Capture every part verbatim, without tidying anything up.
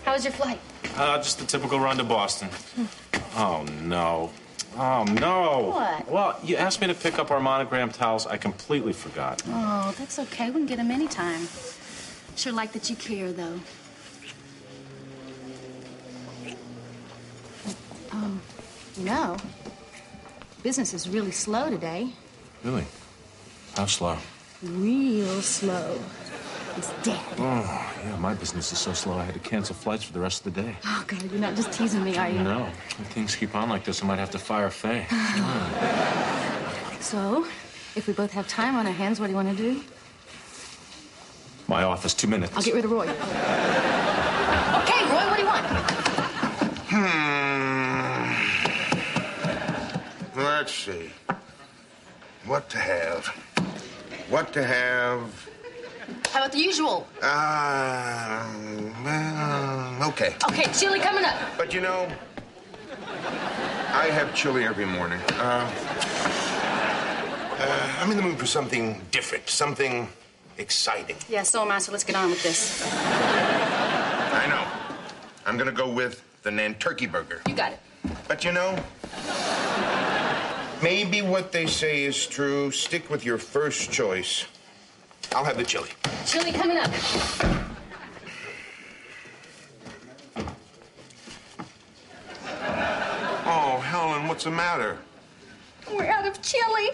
How was your flight? Uh, just the typical run to Boston. Oh, no. Oh, no. What? Well, you asked me to pick up our monogram towels. I completely forgot. Oh, that's okay. We can get them anytime. Sure like that you care, though. Um, you know, business is really slow today. Really? How slow? Real slow. It's dead. Oh, yeah, my business is so slow I had to cancel flights for the rest of the day. Oh, God, you're not just teasing me, are you? No. If things keep on like this, I might have to fire Faye. So, if we both have time on our hands, what do you want to do? My office, two minutes. I'll get rid of Roy. Okay, Roy, what do you want? Hmm. Let's see. What to have? What to have? How about the usual? Uh, well, okay. Okay, chili coming up. But you know, I have chili every morning. Uh, uh, I'm in the mood for something different, something exciting. Yeah, so am I, so let's get on with this. I know. I'm gonna go with the Nanturkey burger. You got it. But you know, maybe what they say is true. Stick with your first choice. I'll have the chili. Chili coming up. Oh, Helen, what's the matter? We're out of chili.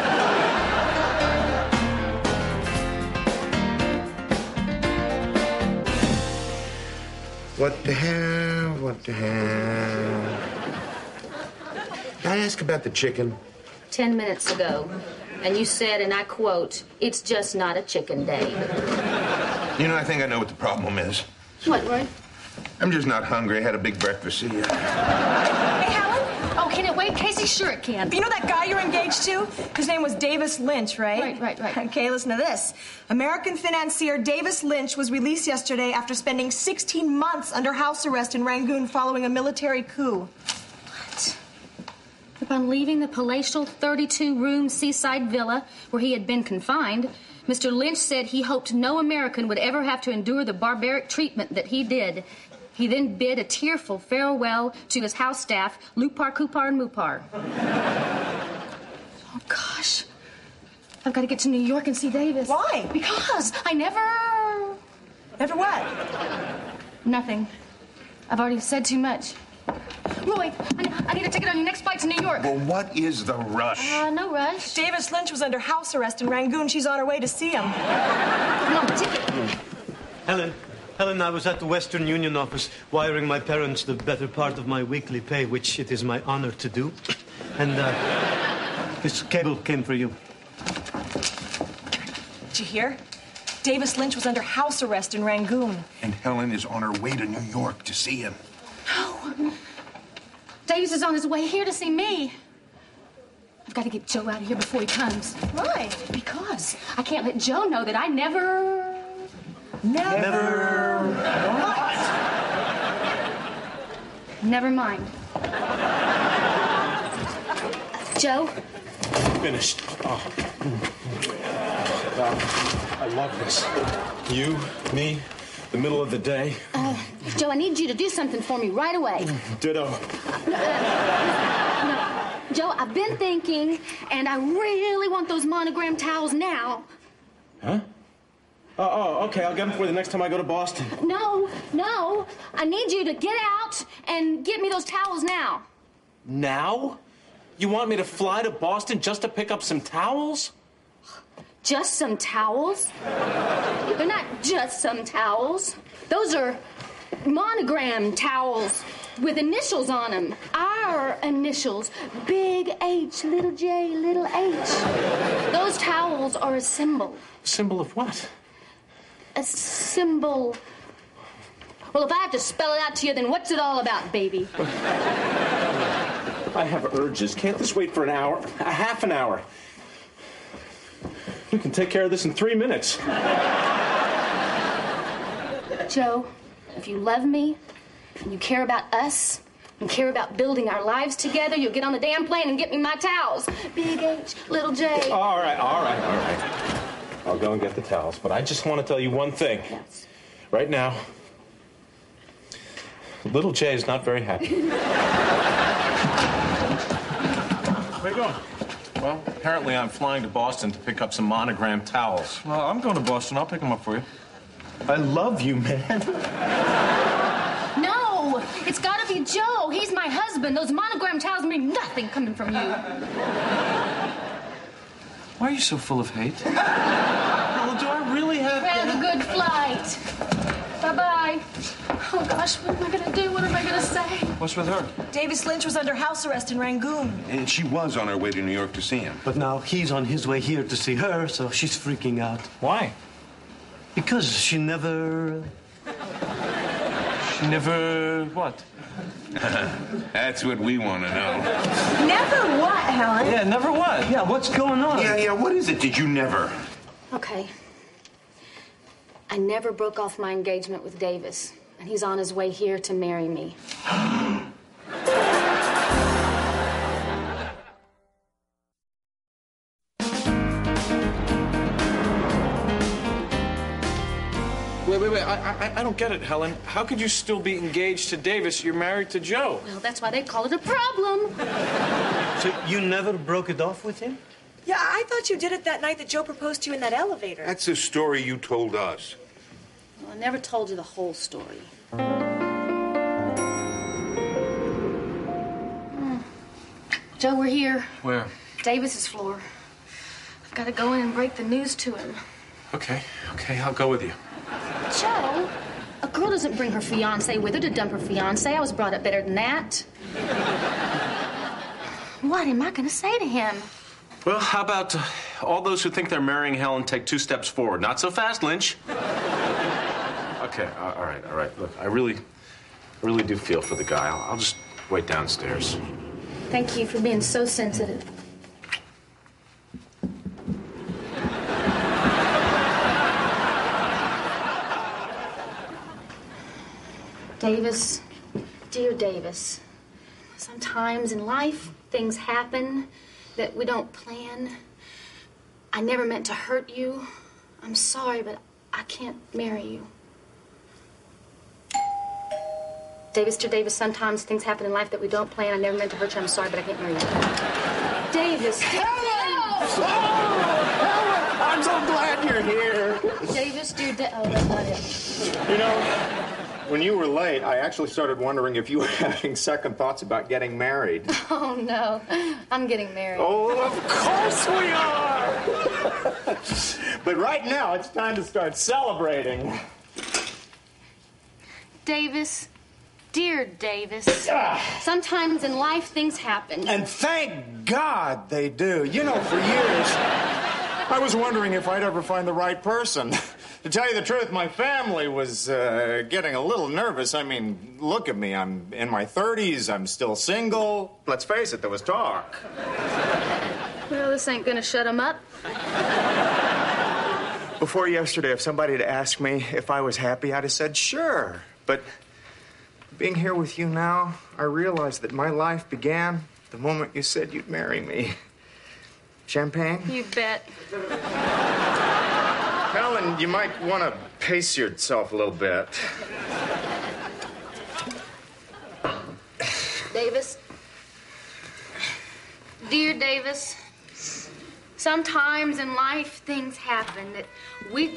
What to have, what to have. Can I ask about the chicken? Ten minutes ago. And you said, and I quote, "It's just not a chicken day." You know, I think I know what the problem is. What, Roy? I'm just not hungry. I had a big breakfast. See ya. Hey, Helen? Oh, can it wait? Casey, sure it can. You know that guy you're engaged to? His name was Davis Lynch, right? Right, right, right. Okay, listen to this. American financier Davis Lynch was released yesterday after spending sixteen months under house arrest in Rangoon following a military coup. Upon leaving the palatial thirty-two room seaside villa where he had been confined, Mister Lynch said he hoped no American would ever have to endure the barbaric treatment that he did. He then bid a tearful farewell to his house staff, Lupar, Kupar, and Mupar. Oh, gosh. I've got to get to New York and see Davis. Why? Because I never... Never what? Nothing. I've already said too much. Roy, I, I need a ticket on your next flight to New York. Well, what is the rush? Uh, no rush. Davis Lynch was under house arrest in Rangoon. She's on her way to see him. No, ticket. Helen, Helen, I was at the Western Union office wiring my parents the better part of my weekly pay, which it is my honor to do. And uh, this cable came for you. Did you hear? Davis Lynch was under house arrest in Rangoon. And Helen is on her way to New York to see him. No. Davis is on his way here to see me. I've got to get Joe out of here before he comes. Why? Because I can't let Joe know that I never... Never... Never... What? Never mind. Joe? Finished. Oh. God, I love this. You, me, the middle of the day. Uh, Joe, I need you to do something for me right away. Ditto. Uh, no. Joe, I've been thinking, and I really want those monogram towels now. Huh? Oh, oh, okay. I'll get them for you the next time I go to Boston. No, no. I need you to get out and get me those towels now. Now? You want me to fly to Boston just to pick up some towels? Just some towels? They're not just some towels. Those are monogram towels with initials on them. Our initials. Big H, little J, little H. Those towels are a symbol. Symbol of what? A symbol. Well, if I have to spell it out to you, then what's it all about, baby? I have urges. Can't this wait for an hour? A half an hour. We can take care of this in three minutes. Joe, if you love me, and you care about us, and care about building our lives together, you'll get on the damn plane and get me my towels. Big H, little J. All right, all right, all right. I'll go and get the towels, but I just want to tell you one thing. Yes. Right now, Little Jay's not very happy. Where you going? Well, apparently I'm flying to Boston to pick up some monogram towels. Well, I'm going to Boston. I'll pick them up for you. I love you, man. No, it's got to be Joe. He's my husband. Those monogram towels mean nothing coming from you. Why are you so full of hate? Well, do I really have to... Have a good flight. Bye-bye. Oh, gosh, what am I going to do? What am I going to say? What's with her? Davis Lynch was under house arrest in Rangoon. And she was on her way to New York to see him. But now he's on his way here to see her, so she's freaking out. Why? Because she never... She never... what? That's what we want to know. Never what, Helen? Yeah, never what? Yeah, what's going on? Yeah, yeah, what is it? Did you never? Okay. I never broke off my engagement with Davis, and he's on his way here to marry me. Wait, wait, wait. I, I, I don't get it, Helen. How could you still be engaged to Davis? You're married to Joe. Well, that's why they call it a problem. So you never broke it off with him? Yeah, I thought you did it that night that Joe proposed to you in that elevator. That's the story you told us. Well, I never told you the whole story. Mm. Joe, we're here. Where? Davis's floor. I've got to go in and break the news to him. Okay, okay, I'll go with you. Joe, a girl doesn't bring her fiancé with her to dump her fiancé. I was brought up better than that. What am I going to say to him? Well, how about uh, all those who think they're marrying Helen take two steps forward? Not so fast, Lynch. Okay, uh, all right, all right. Look, I really, I really do feel for the guy. I'll, I'll just wait downstairs. Thank you for being so sensitive. Davis, dear Davis, sometimes in life things happen that we don't plan. I never meant to hurt you. I'm sorry, but I can't marry you. Davis, dear Davis, sometimes things happen in life that we don't plan. I never meant to hurt you. I'm sorry, but I can't marry you. Davis. Oh, I'm so glad you're here. Davis, dear Da- oh, that's not it. You know, when you were late, I actually started wondering if you were having second thoughts about getting married. Oh, no. I'm getting married. Oh, of course we are! But right now, it's time to start celebrating. Davis, dear Davis, ah. Sometimes in life things happen. And thank God they do. You know, for years, I was wondering if I'd ever find the right person. To tell you the truth, my family was uh, getting a little nervous. I mean, look at me. I'm in my thirties. I'm still single. Let's face it, there was talk. Well, this ain't gonna shut him up. Before yesterday, if somebody had asked me if I was happy, I'd have said sure. But being here with you now, I realize that my life began the moment you said you'd marry me. Champagne? You bet. Helen, you might want to pace yourself a little bit. Davis. Dear Davis, sometimes in life things happen that we...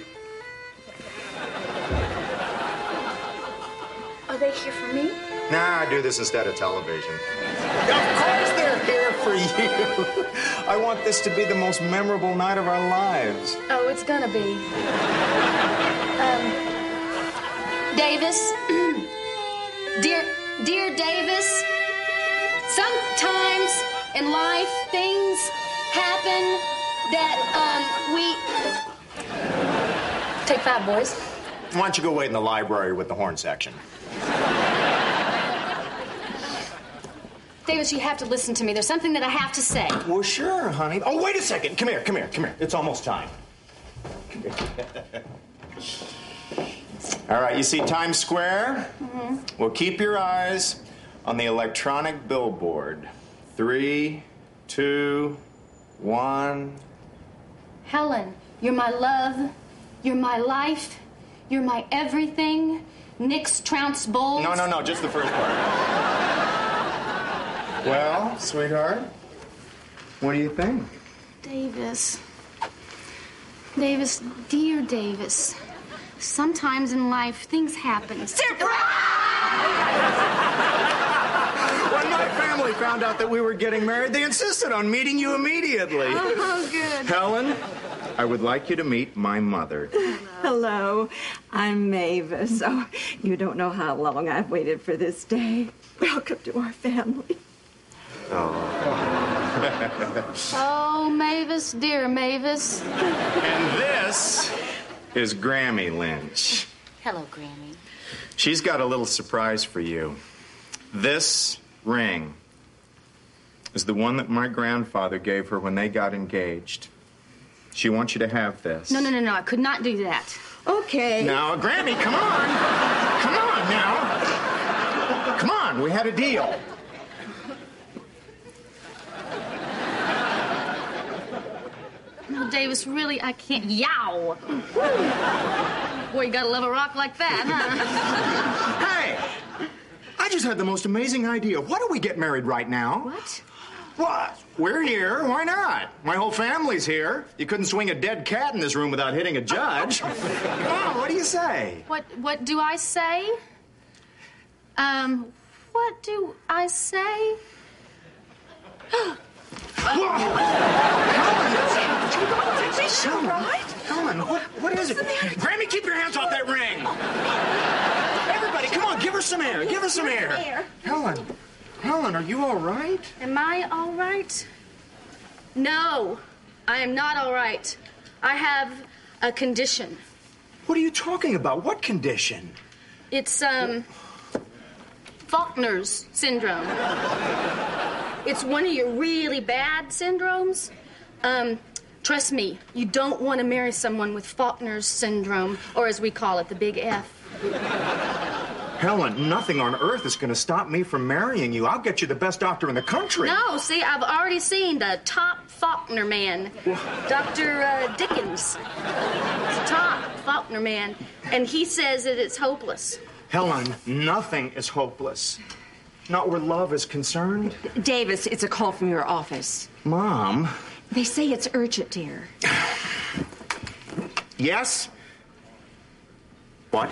Are they here for me? Nah, I do this instead of television. Of course they're here for you. I want this to be the most memorable night of our lives. Oh, it's gonna be. Um, Davis, dear, dear Davis, sometimes in life things happen that, um, we... Take five, boys. Why don't you go wait in the library with the horn section? Davis, you have to listen to me. There's something that I have to say. Well, sure, honey. Oh, wait a second. Come here, come here, come here. It's almost time. All right, you see Times Square? Mm-hmm. Well, keep your eyes on the electronic billboard. Three, two, one. Helen, you're my love. You're my life. You're my everything. Knicks trounce Bulls. No, no, no, just the first part. Well, sweetheart, what do you think? Davis. Davis, dear Davis. Sometimes in life, things happen. When my family found out that we were getting married, they insisted on meeting you immediately. Oh, good. Helen, I would like you to meet my mother. Hello, I'm Mavis. Oh, you don't know how long I've waited for this day. Welcome to our family. Oh, Mavis, dear Mavis. And this is Grammy Lynch. Hello, Grammy. She's got a little surprise for you. This ring is the one that my grandfather gave her when they got engaged. She wants you to have this. No, no, no, no. I could not do that. Okay. Now, Grammy, come on. Come on now. Come on, we had a deal. No, Davis, really, I can't. Yow! Boy, you gotta love a rock like that, huh? Hey! I just had the most amazing idea. Why don't we get married right now? What? What? We're here. Why not? My whole family's here. You couldn't swing a dead cat in this room without hitting a judge. Come on, what do you say? What, what do I say? Um, what do I say? Helen, what, what is it? Grammy, keep your hands off that ring. Everybody, come on, give her some air. Give her some air. Air. Helen, Helen, are you all right? Am I all right? No, I am not all right. I have a condition. What are you talking about? What condition? It's, um, Faulkner's syndrome. It's one of your really bad syndromes. Um, trust me, you don't want to marry someone with Faulkner's syndrome, or as we call it, the big F. Helen, nothing on earth is going to stop me from marrying you. I'll get you the best doctor in the country. No, see, I've already seen the top Faulkner man, Doctor Uh, Dickens. He's a top Faulkner man, and he says that it's hopeless. Helen, nothing is hopeless. Not where love is concerned. Davis, it's a call from your office. Mom. They say it's urgent, dear. Yes? What?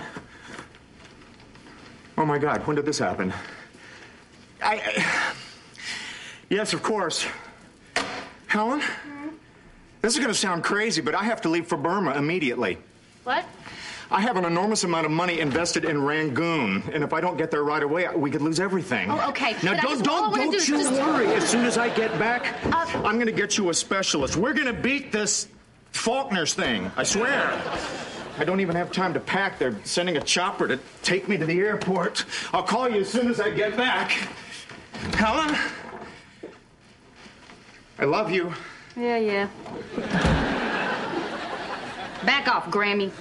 Oh, my God, when did this happen? I... I yes, of course. Helen? Mm-hmm. This is going to sound crazy, but I have to leave for Burma immediately. What? I have an enormous amount of money invested in Rangoon, and if I don't get there right away, we could lose everything. Oh, okay. Now, But I don't, just- don't, all I wanna don't do is you just- worry. As soon as I get back, Uh, I'm going to get you a specialist. We're going to beat this Faulkner's thing. I swear. I don't even have time to pack. They're sending a chopper to take me to the airport. I'll call you as soon as I get back. Helen? I love you. Yeah, yeah. Back off, Grammy.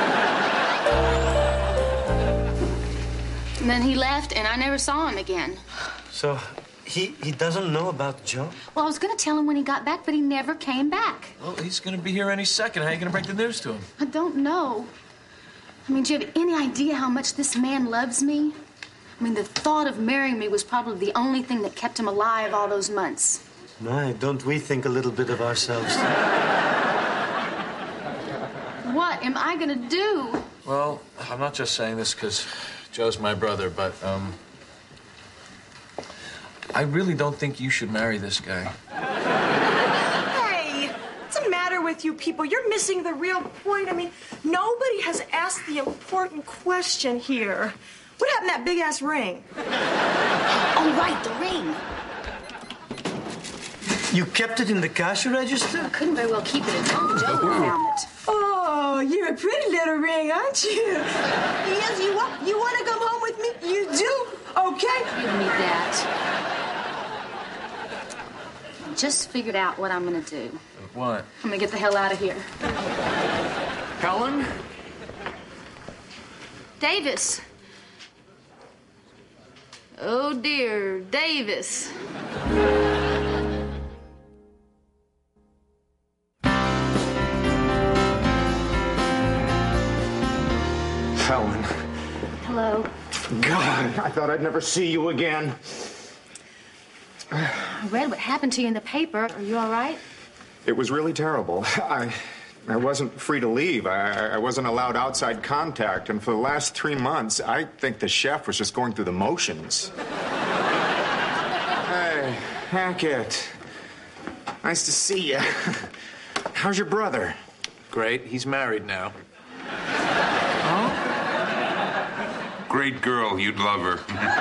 And then he left, and I never saw him again. So, he, he doesn't know about Joe? Well, I was going to tell him when he got back, but he never came back. Well, he's going to be here any second. How are you going to break the news to him? I don't know. I mean, do you have any idea how much this man loves me? I mean, the thought of marrying me was probably the only thing that kept him alive all those months. My, don't we think a little bit of ourselves? What am I going to do? Well, I'm not just saying this because Joe's my brother, but, um... I really don't think you should marry this guy. Hey, what's the matter with you people? You're missing the real point. I mean, nobody has asked the important question here. What happened to that big-ass ring? Oh, right, the ring. You kept it in the cash register? I couldn't very well keep it at home. Joe would have found it. Oh, you're a pretty little ring, aren't you? Yes, you want, you want to come home with me? You do? Okay. You don't need that. Just figured out what I'm going to do. What? I'm going to get the hell out of here. Helen? Davis. Oh, dear, Davis. Helen. Hello. God, I thought I'd never see you again. I read what happened to you in the paper. Are you all right? It was really terrible. I, I wasn't free to leave. I, I wasn't allowed outside contact. And for the last three months, I think the chef was just going through the motions. Hey, Hackett. Nice to see you. How's your brother? Great. He's married now. Huh? Great girl. You'd love her.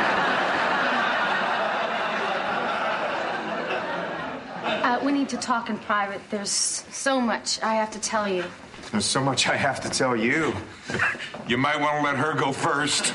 Uh, we need to talk in private. There's so much I have to tell you. There's so much I have to tell you. You might want to let her go first.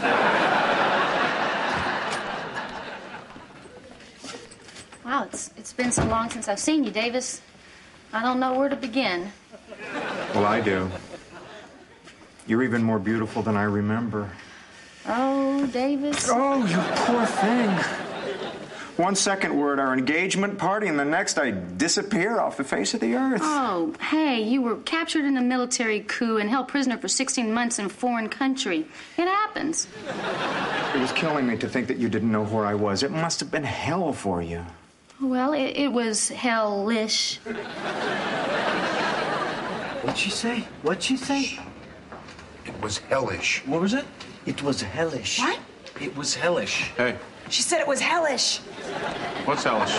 Wow, it's it's been so long since I've seen you, Davis. I don't know where to begin. Well, I do. You're even more beautiful than I remember. Oh, Davis. Oh, you poor thing. One second we're at our engagement party, and the next I disappear off the face of the earth. Oh, hey, you were captured in a military coup and held prisoner for sixteen months in a foreign country. It happens. It was killing me to think that you didn't know where I was. It must have been hell for you. Well, it, it was hellish. What'd she say? What'd she say? It was hellish. What was it? It was hellish. What? It was hellish. Hey, She said it was hellish. what's hellish?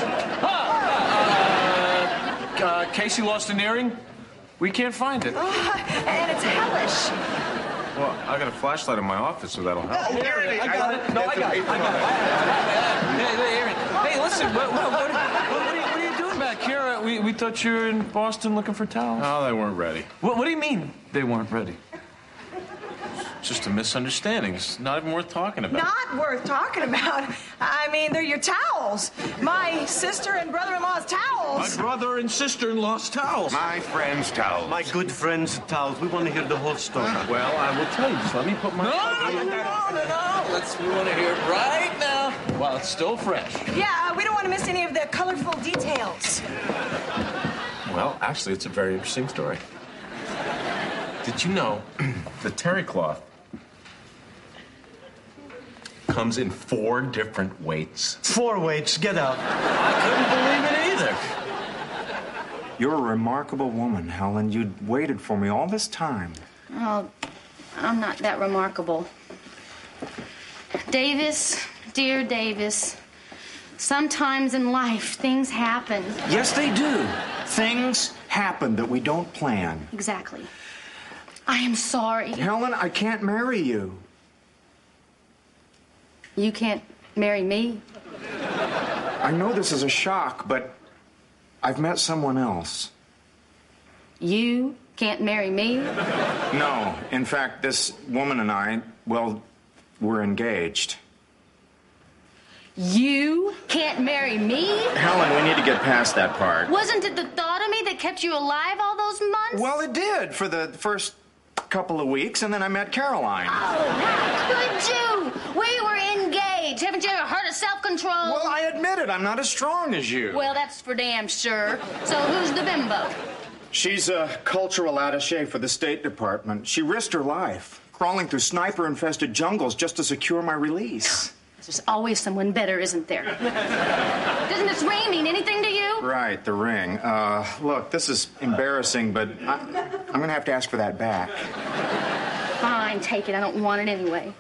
Uh, uh, Casey lost an earring. We can't find it. Oh, and it's hellish. Well, I got a flashlight in my office, so that'll help. Oh, here it is. I got it. No, I got it. I got it. Hey, hey, Aaron. Hey, listen. What, what, what, what, are you, what are you doing back here? Uh, we, we thought you were in Boston looking for towels. Oh, they weren't ready. What, what do you mean they weren't ready? It's just a misunderstanding. It's not even worth talking about. Not worth talking about. I mean, they're your towels. My sister and brother-in-law's My towels. brother and sister-in-law's towels. My friend's towel. My good friend's towels. We want to hear the whole story. Well, I will tell you. Just let me put my... No, no, no, no, no. Let's, we want to hear it right now while it's still fresh. Yeah, we don't want to miss any of the colorful details. Well, actually, it's a very interesting story. Did you know the terry cloth comes in four different weights? Four weights. Get out. I couldn't believe it either. You're a remarkable woman, Helen. You'd waited for me all this time. Oh, I'm not that remarkable. Davis, dear Davis, sometimes in life things happen. Yes, they do. Things happen that we don't plan. Exactly. I am sorry. Helen, I can't marry you. You can't marry me. I know this is a shock, but I've met someone else. You can't marry me? No, in fact, this woman and I, well, we're engaged. You can't marry me? Helen, we need to get past that part. Wasn't it the thought of me that kept you alive all those months? Well, it did for the first couple of weeks, and then I met Caroline. Oh, how could you? We were engaged. Haven't you ever heard of self-control? Well, I admit it. I'm not as strong as you. Well, that's for damn sure. So who's the bimbo? She's a cultural attaché for the State Department. She risked her life, crawling through sniper-infested jungles just to secure my release. There's always someone better, isn't there? Doesn't this ring mean anything to you? Right, the ring. Uh, look, this is embarrassing, but I, I'm going to have to ask for that back. Fine, take it. I don't want it anyway.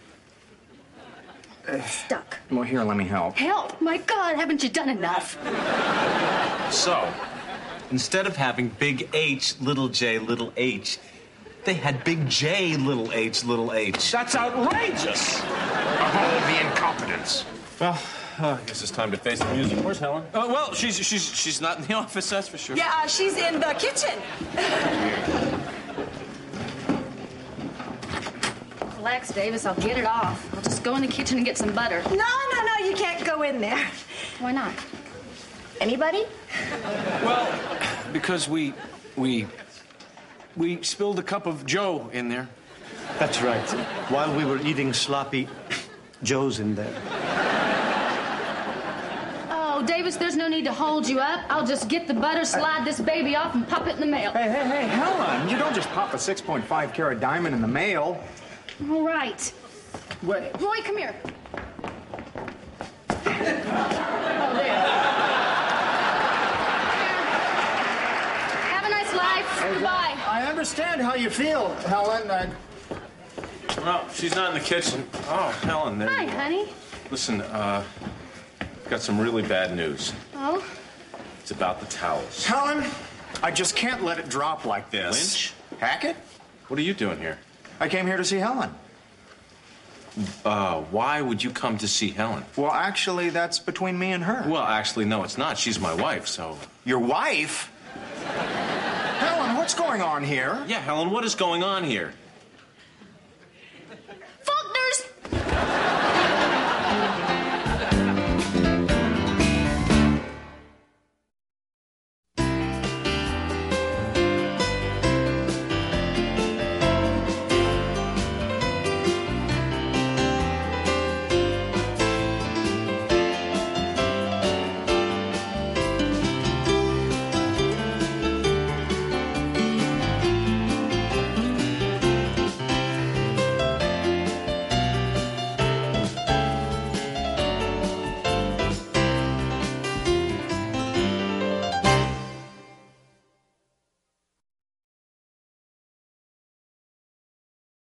Stuck. Well, here, let me help. Help! My God, haven't you done enough? So, instead of having big H, little j, little h, they had big J, little h, little h. That's outrageous. Oh, the incompetence. Well, uh, I guess it's time to face the music. Where's Helen? Uh, well, she's she's she's not in the office, that's for sure. Yeah, she's in the kitchen. Relax, Davis. I'll get it off. I'll just go in the kitchen and get some butter. No, no, no, you can't go in there. Why not? Anybody? Well, because we we we spilled a cup of Joe in there. That's right. While we were eating sloppy, Joe's in there. Oh, Davis, there's no need to hold you up. I'll just get the butter, slide this baby off, and pop it in the mail. Hey, hey, hey, Helen, you don't just pop a six point five carat diamond in the mail. All right. Wait. Roy, come here. Oh, there. Have a nice life. Goodbye. I understand how you feel, Helen. I... No, she's not in the kitchen. Oh, Helen, there Hi, you are. honey. Listen, uh, I've got some really bad news. Oh? It's about the towels. Helen, I just can't let it drop like this. Lynch? Hackett? What are you doing here? I came here to see Helen. Uh, why would you come to see Helen? Well, actually, that's between me and her. Well, actually, no, it's not. She's my wife, so... Your wife? Helen, what's going on here? Yeah, Helen, what is going on here?